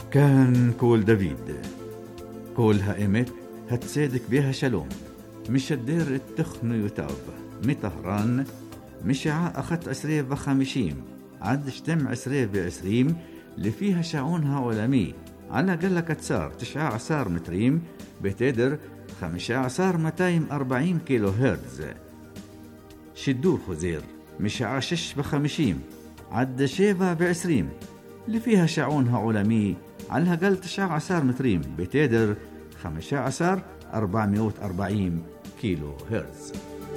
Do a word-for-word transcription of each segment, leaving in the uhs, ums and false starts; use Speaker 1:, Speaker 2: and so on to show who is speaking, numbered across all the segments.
Speaker 1: كان كول دافيد كول هائمت هتصدق بها شلوم مش الدير التخن يتاب مطهران مشاع أخت عسرية بخمشيم عد شتم عسرية بعسريم اللي فيها شعونها علمي على قلة كتسار تشعى عصار متريم بتدر خمشة عصار متايم أربعين كيلو هرتز. شدور خزير مشاع شش بخمشيم عد شيفا بعسريم اللي فيها شعونها علمي على قل تشعى عصار متريم بتدر خمشة عصار أربعمائة وأربعين كيلو هرتز.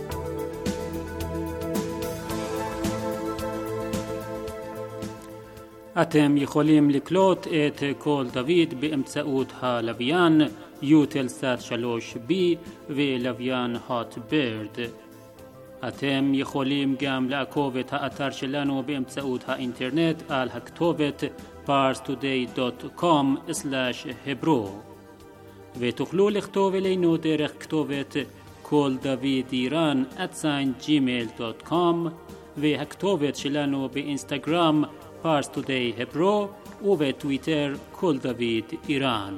Speaker 2: אתם יכולים לקלוט את קול דוד באמצעות הלוויין יוטלסאט שלוש בי ולוויין הוט בירד. אתם יכולים גם לעקוב את האתר שלנו באמצעות האינטרנט על הכתובת פארס טודיי דוט קום סלאש hebro ותוכלו לכתוב אלינו דרך כתובת קול דוד איראן at gmail דוט קום והכתובת שלנו באינסטגרם פארס טודיי hebro ובטוויטר קול דוד איראן.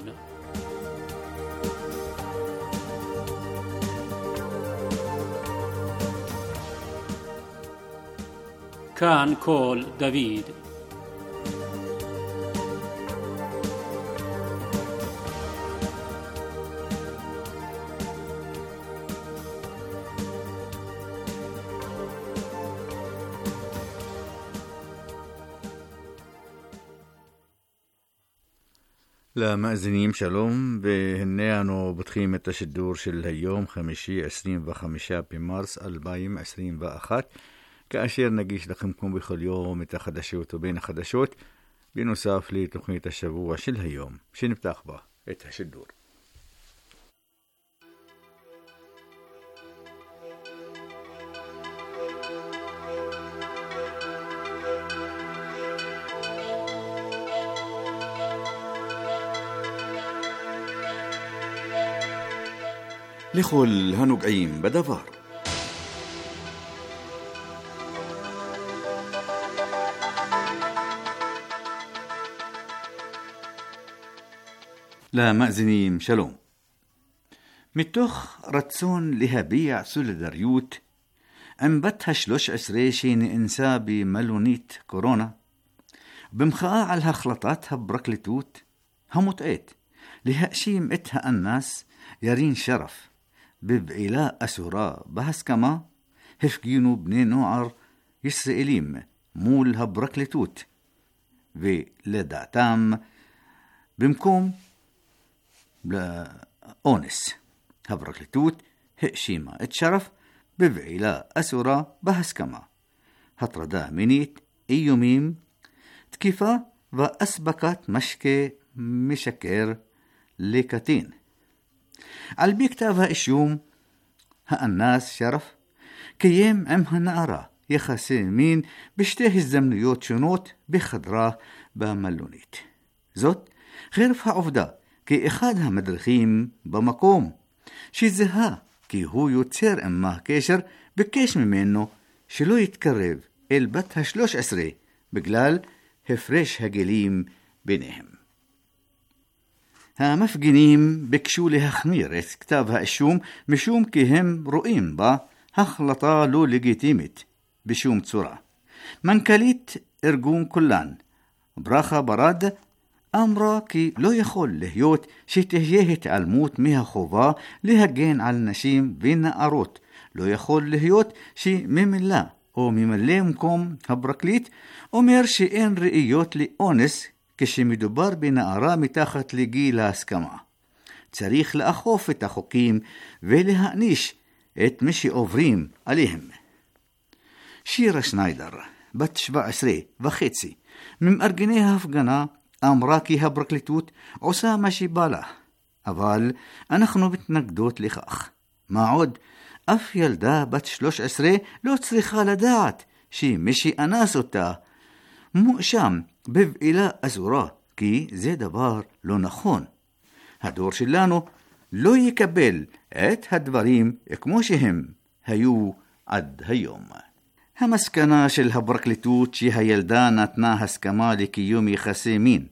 Speaker 2: כאן קול דוד.
Speaker 1: למאזינים שלום, והנה אנו פותחים את השידור של היום חמישי עשרים וחמישה במרס אלפיים עשרים ואחת, כאשר נגיש לכם כמו בכל יום את החדשות ובין החדשות, בנוסף לתוכנית השבוע של היום, שנפתח בה את השידור. לכל הנוגעים בדבר. למאזינים שלום. מתוך רצון להביע סולידריות עם בת השלוש עשרה שנאנסה במלונית קורונה, במחאה על החלטת הפרקליטות המוטעית להאשים את האנס ירין שרף בבעילה אסורה בהסכמה, הפגינו בני נוער ישראלים מול הפרקליטות, ולדעתם במקום לאונס. הפרקליטות האשימה את שרף בבעילה אסורה בהסכמה, הטרדה מינית, איומים, תקיפה ואספקת משקה משכר לקטין. על פי כתב האישום, האנס שרף קיים עם הנערה יחסי מין בשתי הזדמנויות שונות בחדרה במלונית. זאת חרף העובדה כי אחד המדריכים במקום שזהה כי הוא יוצר עמה קשר ביקש ממנו שלא יתקרב אל בת השלוש עשרה בגלל הפרש הגילים ביניהם. המפגינים ביקשו להחמיר את כתב האישום משום כי הם רואים בה החלטה לא לגיטימית בשום צורה. מנכ"לית ארגון כולן, ברכה ברד, אמרה כי לא יכול להיות שתהיה התעלמות מהחובה להגן על נשים ונערות. לא יכול להיות שממילא או ממלא מקום הפרקליט אומר שאין ראיות לאונס כשמדובר בנערה מתחת לגיל ההסכמה. צריך לאכוף את החוקים ולהעניש את מי שעוברים עליהם. שירה שניידר, בת שבע עשרה וחצי, ממארגני ההפגנה, אמרה כי הפרקליטות עושה מה שבא לה, אבל אנחנו מתנגדות לכך. מה עוד, אף ילדה בת שלוש עשרה לא צריכה לדעת שמי שאנס אותה מואשם בבעילה אסורה, כי זה דבר לא נכון. הדור שלנו לא יקבל את הדברים כמו שהם היו עד היום. המסקנה של הפרקליטות שהילדה נתנה הסכמה לקיום יחסי מין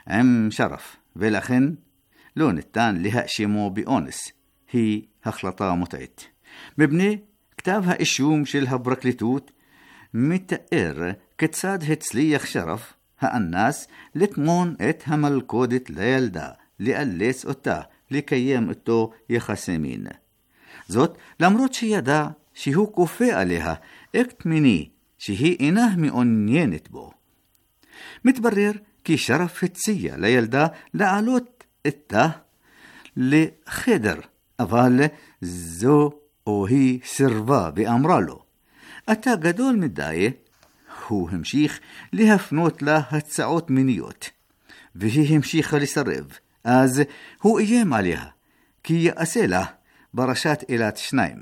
Speaker 1: עם שרף, ולכן לא ניתן להאשימו באונס. היא החלטה מוטעית. מבנה כתב האישום של הפרקליטות מתאר כיצד הצליח שרף האנס לטמון את המלכודת לילדה, לאלץ אותה לקיים אותו יחסי מין. זאת למרות שידע שהוא כופה עליה אקט מיני שהיא אינה מעוניינת בו. מתברר כי שרף הציע לילדה לעלות איתה לחדר, אבל זו או היא סירבה ואמרה לו, אתה גדול מדי. הוא המשיך להפנות לה הצעות מיניות, והיא המשיכה לסרב. אז הוא איים עליה כי יעשה לה ברשת אלת שניים.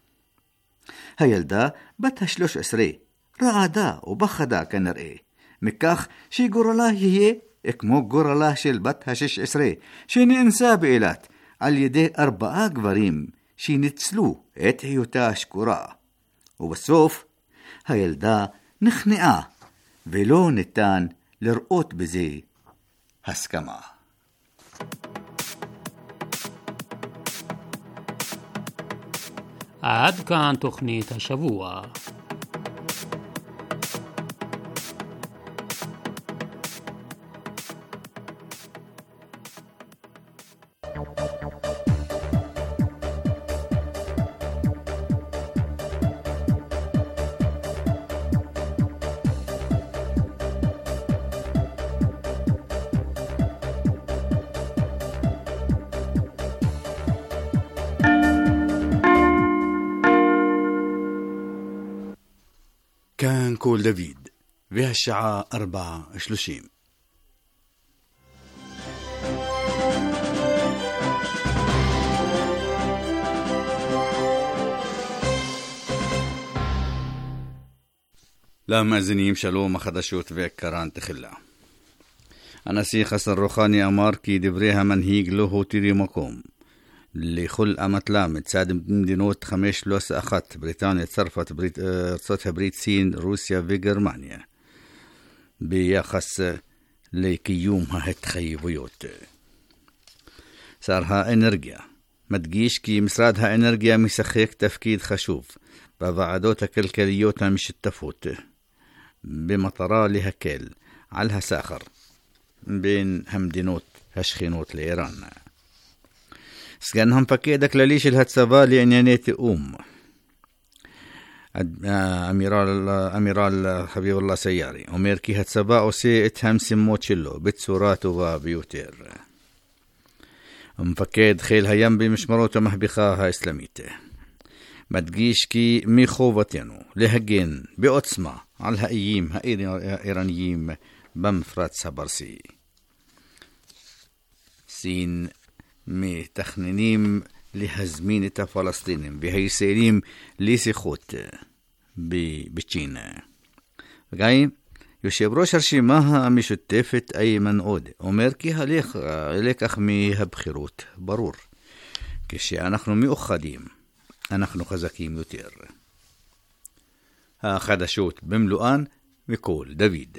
Speaker 1: הילדה בת השלוש עשרה רעדה ובחדה כנראה, מכך שגורלה יהיה כמו גורלה של בת השש עשרה, שנאנסה באילת על ידי ארבעה גברים שניצלו את היותה שקורה. ובסוף הילדה נכנעה, ולא ניתן לראות בזה הסכמה.
Speaker 2: עד כאן תוכנית השבוע.
Speaker 1: كان كول دافيد بهالشعة أربعة وثلاثين. למאזינים שלום, החדשות והקרן תחילה. הנשיא חסן רוחאני אמר כי דברי המנהיג לא הותירו מקום לכל אמתלה מצד מדינות חמש פלוס אחת, בריטניה, צרפת, ברית, ארצות הברית, סין, רוסיה וגרמניה, ביחס לקיום ההתחייבויות. שר האנרגיה מדגיש כי משרד האנרגיה משחק תפקיד חשוב בוועדות הכלכליות המשתפות, במטרה להקל על הסחר בין המדינות השכנות לאיראן. סגן המפקד הכללי של הצבא לענייני תאום, אמירל, אמירל חביב אללה סיירי, אומר כי הצבא עושה את המשימות שלו בצורה טובה ביותר. המפקד חיל הים במשמרות המהפכה האסלאמית מדגיש כי מחובתנו להגן בעוצמה על האיים האיראניים במפרץ הפרסי. סין מתכננים להזמין את הפלסטינים והישראלים לשיחות בצ'ין. וגם יושב ראש הרשימה המשותפת איימן עודה אומר כי הלקח מהבחירות ברור, כשאנחנו מאוחדים אנחנו חזקים יותר. החדשות במלואן מקול דוד.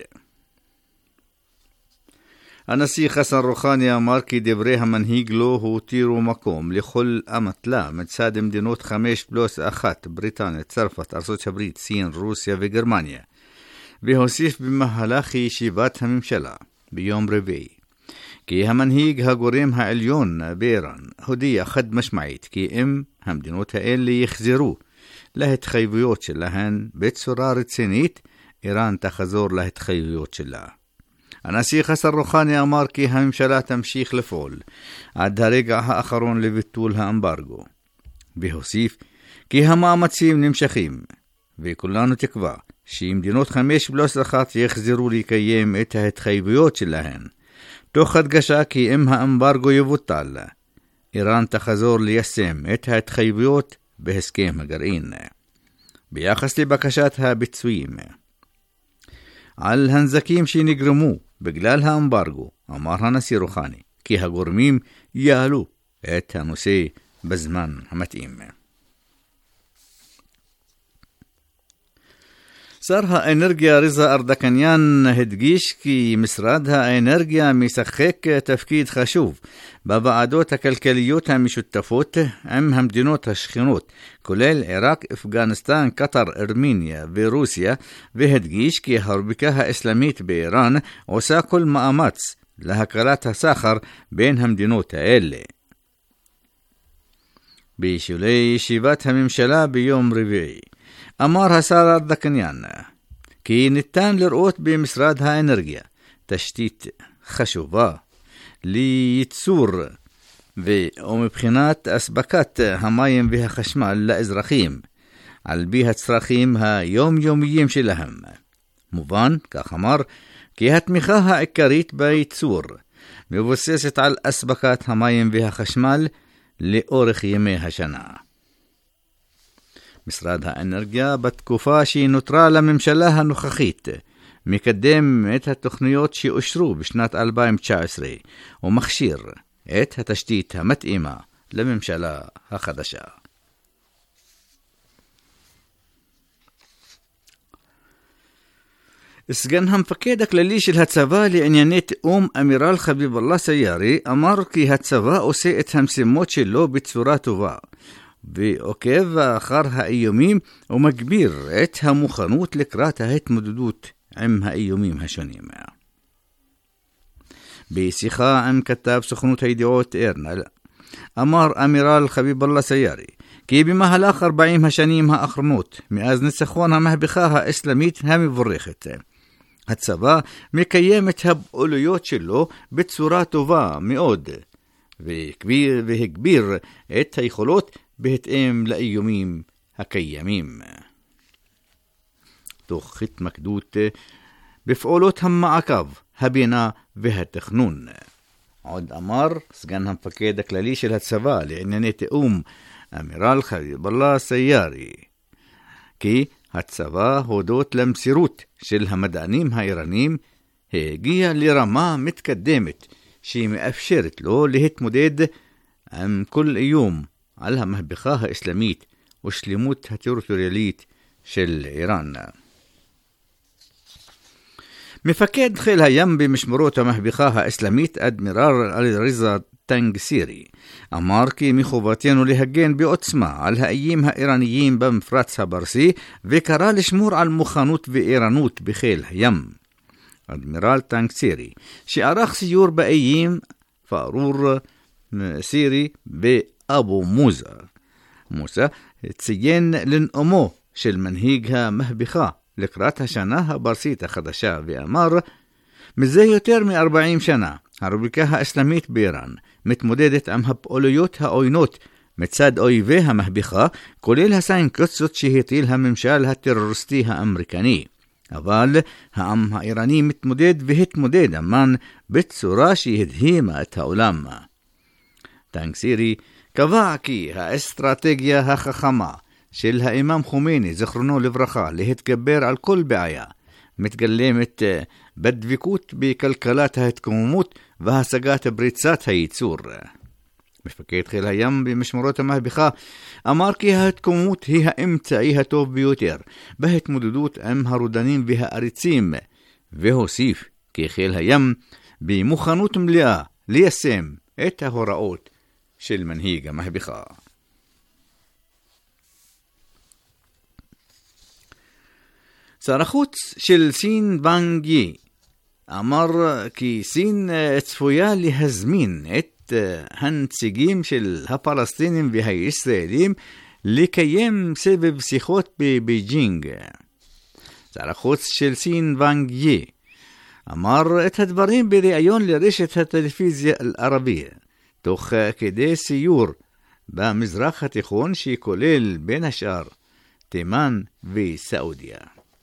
Speaker 1: הנשיא חסן רוחאני אמר כי דברי המנהיג לא הותירו מקום לכל אמתלה מצד מדינות חמש פלוס אחת, בריטניה, צרפת, ארצות הברית, סין, רוסיה וגרמניה, והוסיף במהלך ישיבת הממשלה ביום רביעי כי המנהיג הגורם העליון באיראן הודיע חד משמעית כי אם המדינות האלה יחזרו להתחייבויות שלהן בצורה רצינית, איראן תחזור להתחייבויות שלה. הנשיא חסן רוחאני אמר כי הממשלה תמשיך לפעול עד הרגע האחרון לביטול האמברגו, והוסיף כי המאמצים נמשכים, וכולנו תקווה שמדינות חמש פלוס אחת יחזרו לקיים את ההתחייבויות שלהן, תוך הדגשה כי אם האמברגו יבוטל, איראן תחזור ליישם את ההתחייבויות בהסכם הגרעין. ביחס לבקשת הביצועים על הנזקים שנגרמו בגלל האמברגו, אמר הנשיא רוחאני כי הגורמים יעלו את הנושא בזמן המתאים. שר האנרגיה רזה ארדקניאן הדגיש כי משרד האנרגיה משחק תפקיד חשוב בוועדות הכלכליות המשותפות עם המדינות השכנות, כולל עיראק, אפגניסטן, קטר, ארמניה ורוסיה, והדגיש כי הרפובליקה האסלאמית באיראן עושה כל מאמץ להקלת הסחר בין המדינות האלה. בשולי ישיבת הממשלה ביום רביעי אמר השר ארדקניאן כי ניתן לראות במשרד האנרגיה תשתית חשובה לייצור ומבחינת אספקת המים והחשמל לאזרחים על פי הצרכים היומיומיים שלהם. מובן, כך אמר, כי התמיכה העיקרית בייצור מבוססת על אספקת המים והחשמל לאורך ימי השנה. משרד האנרגיה בתקופה שהיא נותרה לממשלה הנוכחית מקדם את התוכניות שאושרו בשנת אלפיים תשע עשרה ומכשיר את התשתית המתאימה לממשלה החדשה. סגן המפקד הכללי של הצבא לענייני תאום אמירל חביב אללה סיירי אמר כי הצבא עושה את המשימות שלו בצורה טובה ועוקב אחר האיומים ומגביר את המוכנות לקראת ההתמודדות עם האיומים השונים. בשיחה עם כתב סוכנות הידיעות ארנל אמר אמירל חביב אללה סיירי כי במהלך ארבעים השנים האחרונות מאז ניצחון המהפכה האסלאמית המבורכת הצבא מקיים את הפעילויות שלו בצורה טובה מאוד והגביר, והגביר את היכולות בהתאם לאיומים הקיימים. תוך התמקדות בפעולות המעקב, הבינה והתכנון. עוד אמר סגן המפקד הכללי של הצבא לענייני תאום אמירל חביב אללה סיירי כי הצבא הודות למסירות של המדענים האיראנים הגיע לרמה מתקדמת שהיא מאפשרת לו להתמודד עם כל איום על המהפכה האסלאמית ושלמות הטריטוריאלית של איראן. מפקד חיל הים במשמרות המהפכה האסלאמית אדמירל רזה טנגסירי אמר כי מחובתנו להגן בעוצמה על האיים האיראניים במפרץ הפרסי וקרא לשמור על מוכנות וערנות בחיל הים. אדמירל טנגסירי שערך סיור באיים פארור סירי ואבו מוזה מוסא ציין לנאומו של מנהיג המהפכה לקראת השנה הפרסית החדשה ואמר מזה יותר מ-ארבעים שנה הרפובליקה האסלאמית באיראן מתמודדת עם הפעילויות העוינות מצד אויבי המהפכה כולל הסנקציות שהטיל הממשל הטרוריסטי האמריקני, אבל העם האיראני מתמודד והתמודד עמן בצורה שהדהימה את העולם. טנגסירי קבע כי האסטרטגיה החכמה של האימאם חומייני זכרונו לברכה להתגבר על כל בעיה מתגלמת בדבקות בכלכלת ההתקוממות והשגת פריצת הייצור. מפקד חיל הים במשמרות המהפכה אמר כי ההתקוממות היא האמצעי הטוב ביותר בהתמודדות עם הרודנים והעריצים, והוסיף כי חיל הים במוכנות מלאה ליישם את ההוראות של מנהיג המהפכה. שר החוץ של סין ואנג יי אמר כי סין צפויה להזמין את הנציגים של הפלסטינים והישראלים לקיים סבב שיחות בבייג'ינג. שר החוץ של סין ואנג יי אמר את הדברים בריאיון לרשת הטלוויזיה הערבית תוך כדי סיור במזרח התיכון שכולל בין השאר תימן וסעודיה.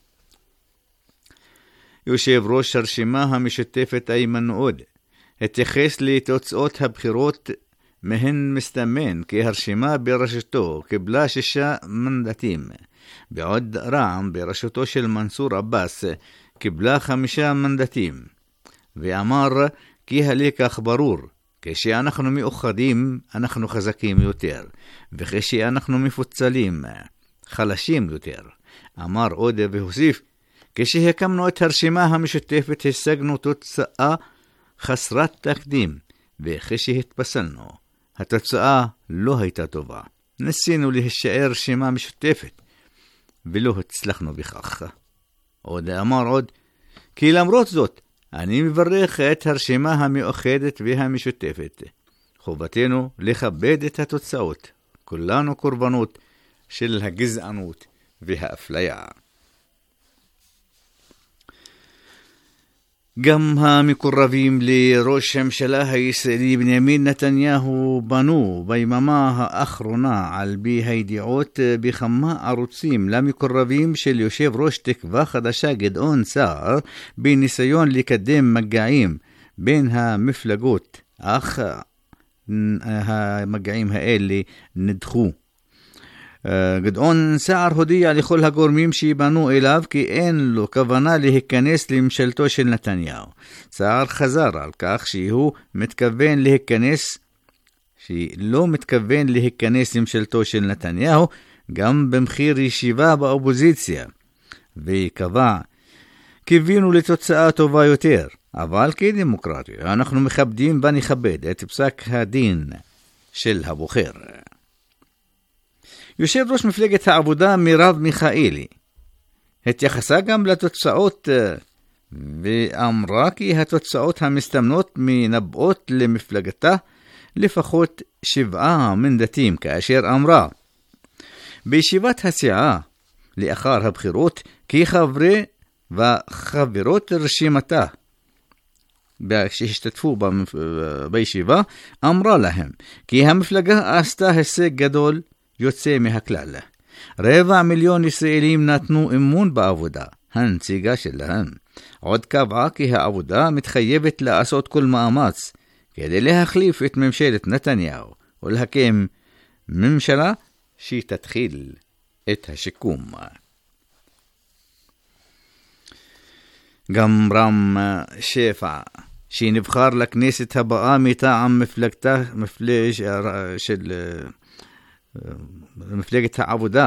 Speaker 1: יושב ראש הרשימה המשותפת איימן עודה התייחס לתוצאות הבחירות מהן מסתמן כי הרשימה בראשותו קיבלה שישה מנדטים, בעוד רע"מ בראשותו של מנסור עבאס קיבלה חמישה מנדטים, ואמר כי הלקח ברור, כשאנחנו מאוחדים אנחנו חזקים יותר, וכשאנחנו מפוצלים חלשים יותר. אמר עודה והוסיף כשהקמנו את הרשימה המשותפת השגנו תוצאה חסרת תקדים, וכשהתפסלנו, התוצאה לא הייתה טובה. ניסינו להישאר רשימה משותפת, ולא הצלחנו בכך. עוד אמר עוד, כי למרות זאת, אני מברך את הרשימה המאוחדת והמשותפת. חובתנו לכבד את התוצאות. כולנו קורבנות של הגזענות והאפליה. גם המקורבים לראש הממשלה הישראלי בנימין נתניהו בנו ביממה האחרונה על בי הידיעות בכמה ערוצים למקורבים של יושב ראש תקווה חדשה גדעון סער בניסיון לקדם מגעים בין המפלגות, אך המגעים האלה נדחו. גדעון סער הודיע לכל הגורמים שיבנו אליו כי אין לו כוונה להיכנס לממשלתו של נתניהו. סער חזר על כך שהוא מתכוון להיכנס, שלא מתכוון להיכנס לממשלתו של נתניהו גם במחיר ישיבה באופוזיציה, וקבע, קיווינו לתוצאה טובה יותר, אבל כדמוקרטיה אנחנו מכבדים ונכבד את פסק הדין של הבוחר. יושב ראש מפלגת העבודה מרב מיכאלי התייחסה גם לתוצאות ואמרה כי התוצאות המסתמנות מנבאות למפלגתה לפחות שבעה מנדטים, כאשר אמרה בישיבת הסיעה לאחר הבחירות כי חברי וחברות רשימתה שהשתתפו בישיבה אמרה להם כי המפלגה עשתה הישג גדול יוצא מהכלל. רבע מיליון ישראלים נתנו אמון בעבודה, הנציגה שלהם. עוד קבעה כי העבודה מתחייבת לעשות כל מאמץ כדי להחליף את ממשלת נתניהו ולהקים ממשלה שתתחיל את השיקום. גם רם שפע שנבחר לכנסת הבאה מטעם מפלגתה מפלג של מפלגת העבודה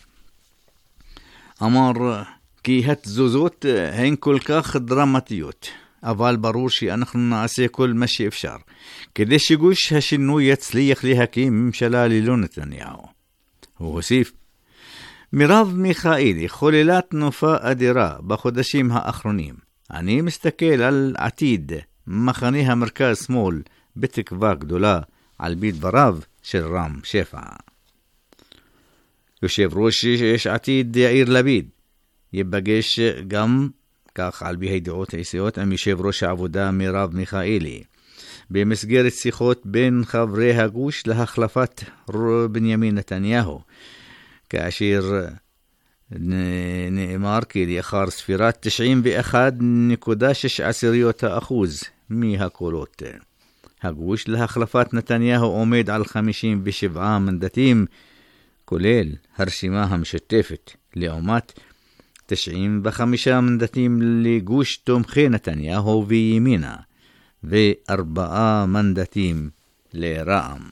Speaker 1: אמר כי התזוזות הן כל כך דרמטיות, אבל ברור שאנחנו נעשה כל מה שאפשר כדי שגוש השינוי יצליח להקים ממשלה ללא נתניהו. הוא הוסיף, מרב מיכאלי חוללה תנופה אדירה בחודשים האחרונים. אני מסתכל על עתיד מחנה המרכז שמאל בתקווה גדולה על פי דבריו של רם שפע. יושב ראש יש עתיד יאיר לפיד ייפגש גם כך על פי הידיעות העסקיות עם יושב ראש העבודה מרב מיכאלי במסגרת שיחות בין חברי הגוש להחלפת בנימין נתניהו, כאשר נאמר כי לאחר ספירת תשעים ואחת נקודה שש עשיריות האחוז מהקולות הגוש להחלפת נתניהו עומד על חמישים ושבעה מנדטים, כולל הרשימה המשותפת, לעומת תשעים וחמישה מנדטים לגוש תומכי נתניהו וימינה, וארבעה מנדטים לרע"מ.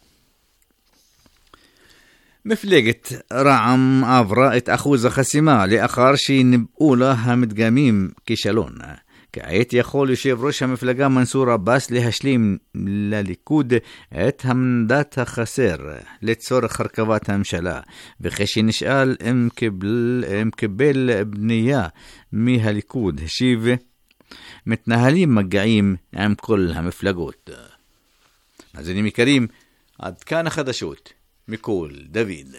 Speaker 1: מפלגת רע"מ עברה את אחוז החסימה לאחר שנבאו לה המדגמים כישלון. כעת יכול יושב ראש המפלגה מנסור עבאס להשלים לליכוד את המנדט החסר לצורך הרכבת הממשלה, וכשנשאל אם קיבל, אם קיבל בנייה מהליכוד השיב, מתנהלים מגעים עם כל המפלגות. אז אני מכירים עד כאן החדשות מכל דוד.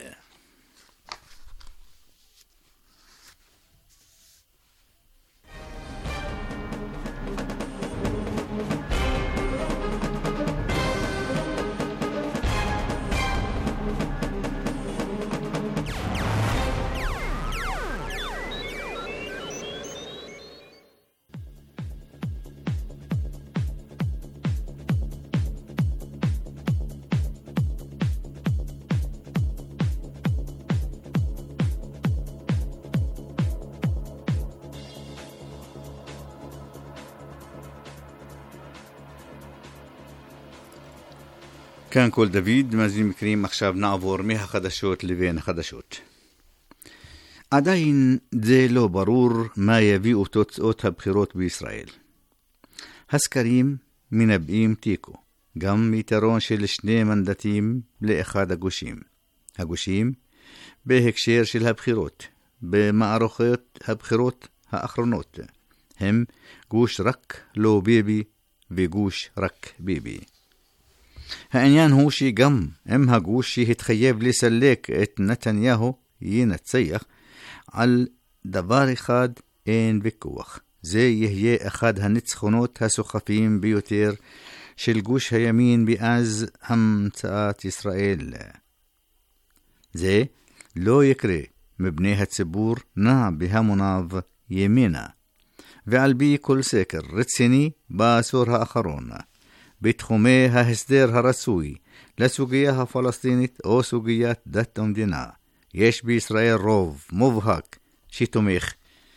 Speaker 1: כאן כל דוד, מאזינים יקרים, עכשיו נעבור מהחדשות לבין החדשות. עדיין זה לא ברור מה יביאו תוצאות הבחירות בישראל. הסקרים מנבאים תיקו, גם יתרון של שני מנדטים לאחד הגושים. הגושים בהקשר של הבחירות, במערכות הבחירות האחרונות, הם גוש רק לא ביבי וגוש רק ביבי. העניין הוא שגם אם הגוש שהתחייב לסלק את נתניהו ינצח, על דבר אחד אין ויכוח. זה יהיה אחד הניצחונות הסוחפים ביותר של גוש הימין מאז המצאת ישראל. זה לא יקרה מבני הציבור נע בהמוניו ימינה, ועל פי כל סקר רציני בעשור האחרון, בתחומי ההסדר הרצוי לסוגיה הפלסטינית או סוגיית דת ומדינה, יש בישראל רוב מובהק שתומך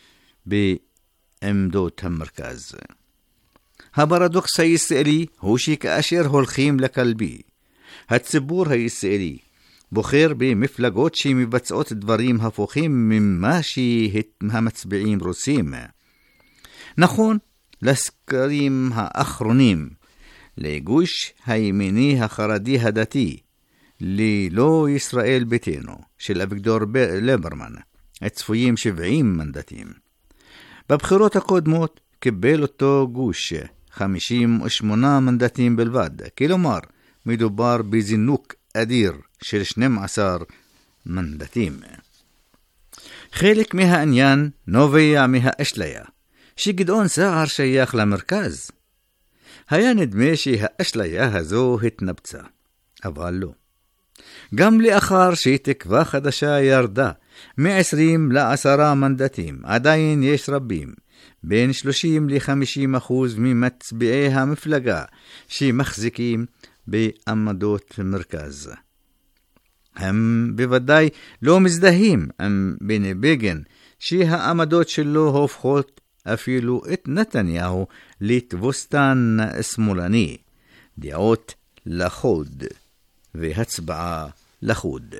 Speaker 1: בעמדות המרכז. הפרדוקס הישראלי הוא שכאשר הולכים לקלפי, הציבור הישראלי בוחר במפלגות שמבצעות דברים הפוכים ממה שהמצביעים רוצים. נכון, לסקרים האחרונים, לגוש הימיני החרדי הדתי, ללא ישראל ביתנו של אביגדור ליברמן, הצפויים שבעים מנדטים. בבחירות הקודמות קיבל אותו גוש חמישים ושמונה מנדטים בלבד, כלומר מדובר בזינוק אדיר של שנים עשר מנדטים. חלק מהעניין נובע מהאשליה שגדעון סער שייך למרכז. היה נדמה שהאשליה הזו התנפצה, אבל לא. גם לאחר שתקווה חדשה ירדה מ-עשרים לעשרה מנדטים, עדיין יש רבים, בין שלושים ל-חמישים אחוז ממצביעי המפלגה שמחזיקים בעמדות מרכז. הם בוודאי לא מזדהים עם בני בגין, שהעמדות שלו הופכות אפילו את נתניהו לתבוסתן שמאלני, דעות לחוד והצבעה לחוד.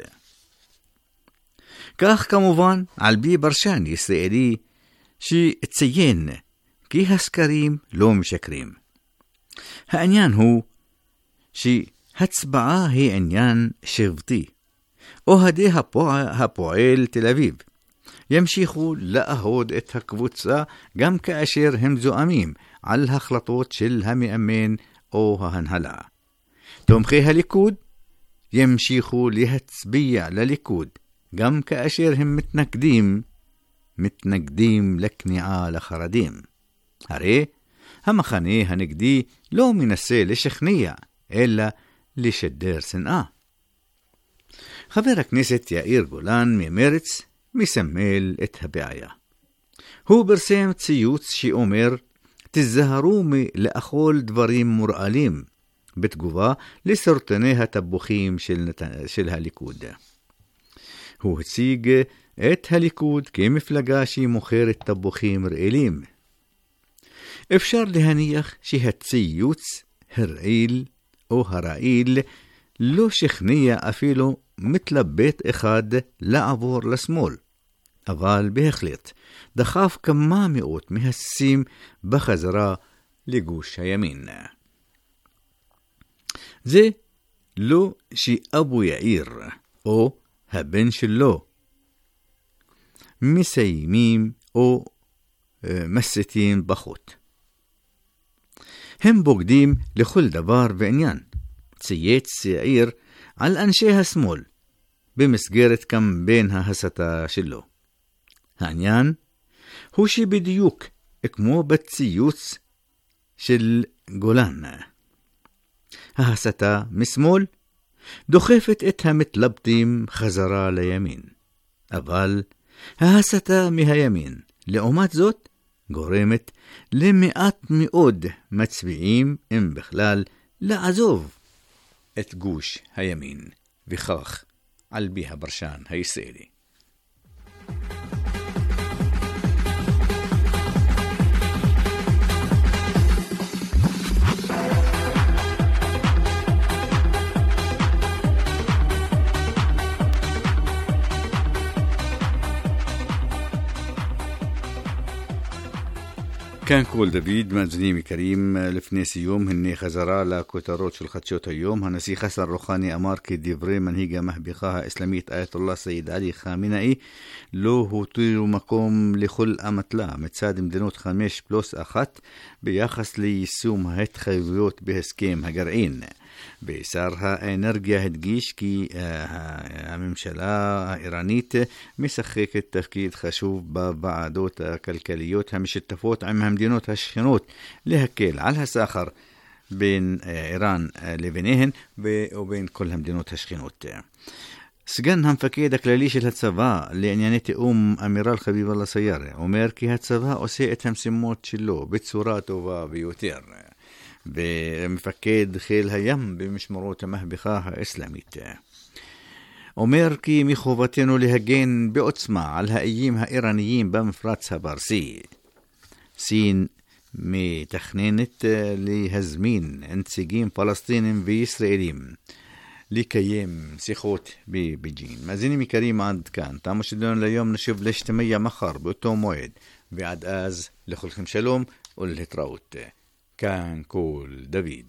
Speaker 1: כך כמובן על פי פרשן ישראלי שציין כי הסקרים לא משקרים. העניין הוא שהצבעה היא עניין שבטי. אוהדי הפועל, הפועל תל אביב ימשיכו לאהוד את הקבוצה גם כאשר הם זועמים על החלטות של המאמן או ההנהלה. תומכי הליכוד ימשיכו להצביע לליכוד גם כאשר הם מתנגדים, מתנגדים לכניעה לחרדים. הרי המחנה הנגדי לא מנסה לשכנע, אלא לשדר שנאה. חבר הכנסת יאיר גולן ממרץ מסמל את הבעיה. הוא פרסם ציוץ שאומר, תזהרו מלאכול דברים מורעלים, בתגובה לסרטוני התפוחים של, נת... של הליכוד. הוא הציג את הליכוד כמפלגה שמוכרת תפוחים רעילים. אפשר להניח שהציוץ הרעיל או הרעיל לא שכנע אפילו מתלבט אחד לעבור לשמאל, אבל בהחלט דחף כמה מאות מהססים בחזרה לגוש הימין. זה לא שאבו יאיר או הבן שלו מסיימים או מסתים פחות. הם בוגדים לכל דבר ועניין. צייץ יאיר על אנשי השמאל במסגרת קמפיין ההסתה שלו. העניין הוא שבדיוק כמו בציוץ של גולן, ההסתה משמאל דוחפת את המתלבטים חזרה לימין, אבל ההסתה מהימין לעומת זאת גורמת למעט מאוד מצביעים אם בכלל לעזוב את גוש הימין, וכך על פי הפרשן הישראלי. كان كول دافيد مازنيمي كريم لفنيس يوم هني خزراء لكوتاروت شو الخدشوت اليوم هنسي خسر روخاني أماركي ديفري منهيجة مهبخاها إسلامية آية الله سيد علي خامنئي لو هو طيرو مقوم لخل أمتلا متسادم دينوت خميش بلوس أخت بيخص لي يسوم هيت خيويوت بهسكيم هجرعين بيسارها انرجيا هدجيش كي ممشلا ايرانيت مسخيك التفكير خشوف ببعدوت كالكاليوت همش التفوت عمهم دينوت هشخنوت لهكيل على هساخر بين ايران لبنيهن وبين كلهم دينوت هشخنوت سجن هم فكيدك لليش الهتسفا لأن يعني أم أميرال خبيب الله سيارة وميركي هتسفا أسيئتهم سموت شلو بتصورات وبيوتير بمفكيد خيلها يم بمشمروت مهبخاها إسلاميت وميركي مخوبتينو لهجين بأتسمع على أيامها إيرانيين بمفراتها بارسي سين مي تخنينت لهزمين انتسجين فلسطين بإسرائيليم لكيام سيخوت ببيجين مازيني كريم عند كان تامش دون اليوم نشوف الاجتماعية مخر بأتو مويد بعد آز لخلكم شلوم والهتراوت كان كول دافيد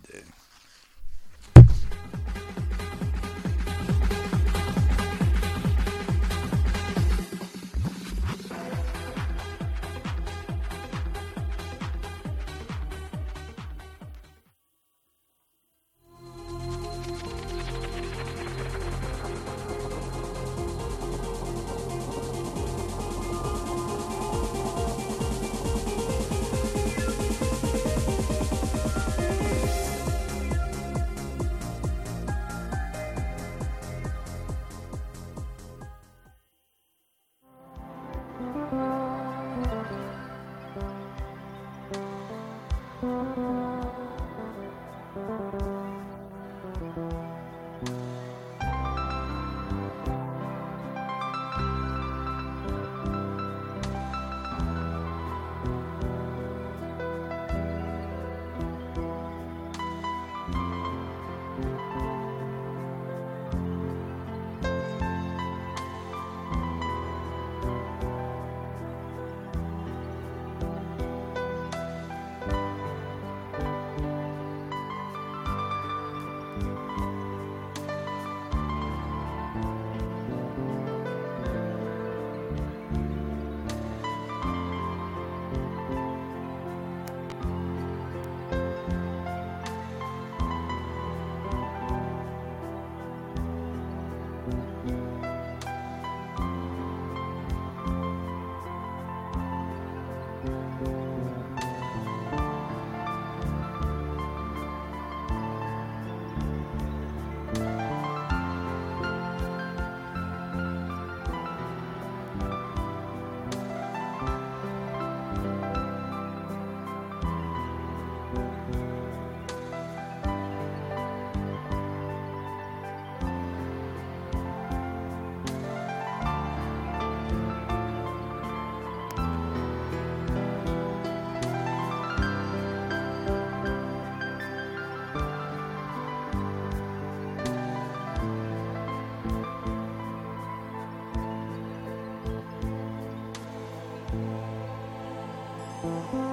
Speaker 3: Thank you.